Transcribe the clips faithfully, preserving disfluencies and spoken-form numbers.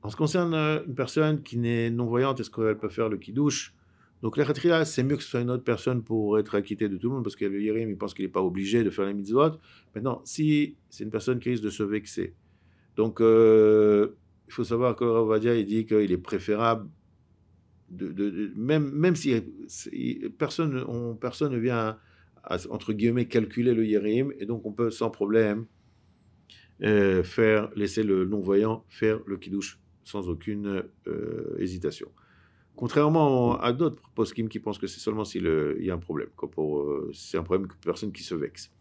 En ce qui concerne euh, une personne qui n'est non-voyante, est-ce qu'elle peut faire le kiddush? Donc, la khatria, c'est mieux que ce soit une autre personne pour être acquitté de tout le monde, parce que le Yérim, il pense qu'il n'est pas obligé de faire les mitzvot. Maintenant, si c'est une personne qui risque de se vexer, donc euh, il faut savoir que Rav Ovadia, il dit qu'il est préférable, de, de- de- même, même si si personne, on- personne ne vient à, à, entre guillemets, calculer le Yérim, et donc on peut sans problème euh, faire, laisser le non-voyant faire le kiddush sans aucune euh, hésitation. Contrairement à d'autres poskim qui pensent que c'est seulement s'il y a un problème, que pour, euh, c'est un problème que personne qui se vexe.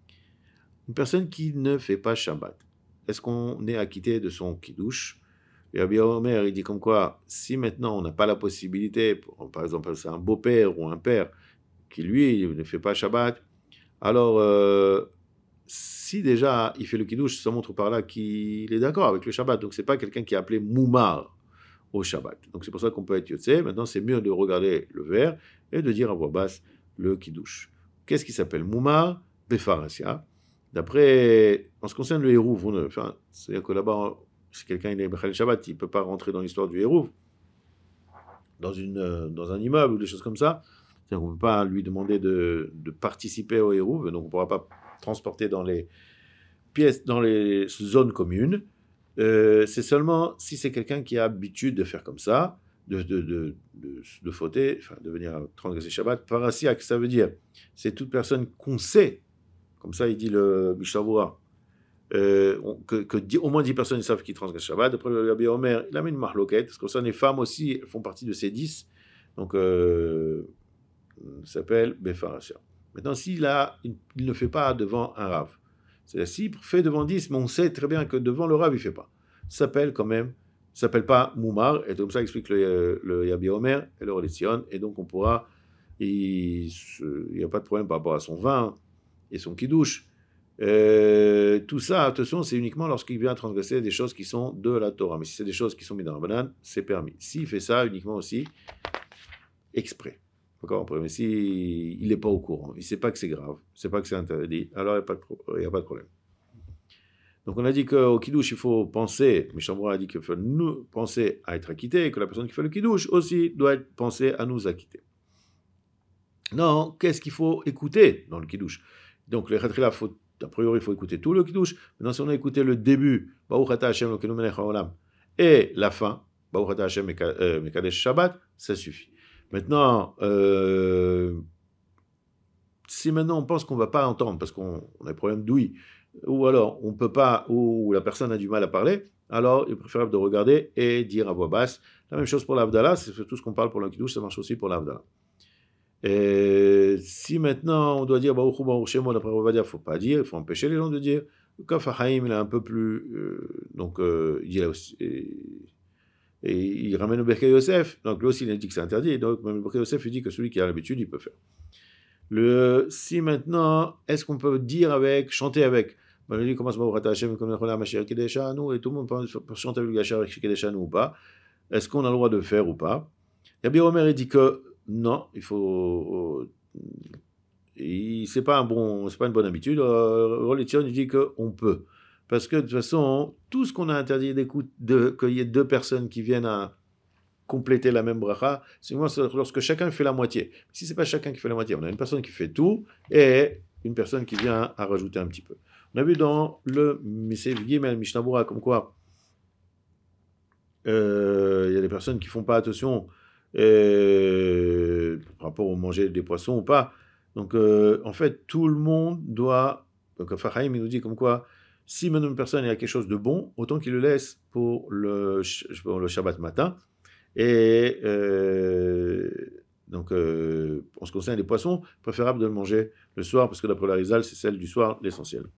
Une personne qui ne fait pas Shabbat, est-ce qu'on est acquitté de son kiddush? Et Rabbi Omer, il dit comme quoi, si maintenant on n'a pas la possibilité, pour, par exemple, c'est un beau-père ou un père qui lui ne fait pas Shabbat, alors euh, si déjà il fait le kiddush, ça montre par là qu'il est d'accord avec le Shabbat. Donc c'est pas quelqu'un qui est appelé moumar au Shabbat. Donc c'est pour ça qu'on peut être yotze. Maintenant c'est mieux de regarder le verre et de dire à voix basse le kiddush. Qu'est-ce qui s'appelle moumar? Befarasia. D'après, en ce qui concerne le hérouv, enfin, c'est-à-dire que là-bas, si quelqu'un est Bechal Shabbat, il ne peut pas rentrer dans l'histoire du hérouv, dans, une, euh, dans un immeuble ou des choses comme ça. C'est-à-dire qu'on ne peut pas lui demander de, de participer au hérouv, donc on ne pourra pas transporter dans les pièces, dans les zones communes. Euh, c'est seulement si c'est quelqu'un qui a l'habitude de faire comme ça, de, de, de, de, de fauter, enfin de venir transgresser Shabbat. Parasiak, ça veut dire, c'est toute personne qu'on sait, comme ça il dit le Mishavua, euh, que, que dix, au moins dix personnes savent qu'ils transgressent Shabbat. Après le Rabbi Omer, il a mis une marloquette, parce que ça, les femmes aussi font partie de ces dix, donc euh, ça s'appelle Befarasia. Maintenant, s'il a, il, il ne fait pas devant un Rav, c'est-à-dire s'il fait devant dix, mais on sait très bien que devant le Rav, il ne fait pas. Ça s'appelle quand même, ça s'appelle pas Moumar, et comme ça explique le, le Yabi Omer et le Roletzion, et donc on pourra, il n'y a pas de problème par rapport à son vin et son kidouche. Euh, tout ça, attention, c'est uniquement lorsqu'il vient transgresser des choses qui sont de la Torah. Mais si c'est des choses qui sont mises dans la banane, c'est permis. S'il fait ça uniquement aussi exprès. D'accord. Mais si il n'est pas au courant, il ne sait pas que c'est grave, il ne sait pas que c'est interdit, alors il n'y a, pas de pro- il y a pas de problème. Donc on a dit qu'au kidouche, il faut penser, mais Chambra a dit qu'il faut nous penser à être acquitté, et que la personne qui fait le kidouche aussi doit être penser à nous acquitter. Non, qu'est-ce qu'il faut écouter dans le kidouche? Donc le khatrila, faut, a priori, il faut écouter tout le kidouche. Maintenant, si on a écouté le début, Baruch Ata Hashem Elokeinu melech haolam, et la fin, Baruch Ata Hashem Mekadesh Shabbat, ça suffit. Maintenant, euh, si maintenant on pense qu'on ne va pas entendre parce qu'on on a un problème d'ouïe, ou alors on peut pas, ou la personne a du mal à parler, alors il est préférable de regarder et dire à voix basse. La même chose pour l'Avdallah, c'est tout ce qu'on parle pour le Kiddush, ça marche aussi pour l'Avdallah. Et si maintenant on doit dire Baruch Hu Baruch Shemo, d'après on va dire, il ne faut pas dire, il faut empêcher les gens de dire. Le Kaf HaChaim, il est un peu plus. Euh, donc, euh, il dit aussi. Et, et il ramène le Berkei Yosef, donc lui aussi il dit que c'est interdit, donc même le Berkei Yosef il dit que celui qui a l'habitude il peut faire. Le, si maintenant, est-ce qu'on peut dire avec, chanter avec? Ben, il dit commence par Hashem, comme on a Mashiach Kedeshanu, et tout le monde peut, peut chanter avec Gachar Kedeshanu ou pas. Est-ce qu'on a le droit de le faire ou pas? Rabbi Omer il dit que non, il faut. Euh, c'est pas un bon, c'est pas une bonne habitude. Euh, Roletzion il dit qu'on peut. Parce que de toute façon, tout ce qu'on a interdit d'écoute, de, qu'il y ait deux personnes qui viennent à compléter la même bracha, c'est lorsque chacun fait la moitié. Si c'est pas chacun qui fait la moitié, on a une personne qui fait tout et une personne qui vient à rajouter un petit peu. On a vu dans le Misev Gimel Mishnah comme quoi il euh, y a des personnes qui font pas attention euh, par rapport au manger des poissons ou pas. Donc euh, en fait, tout le monde doit. Donc Fahaim il nous dit comme quoi si maintenant une personne a quelque chose de bon, autant qu'il le laisse pour le, pour le Shabbat matin. Et euh, donc, euh, en ce qui concerne les poissons, préférable de le manger le soir, parce que d'après la Rizal, c'est celle du soir l'essentiel.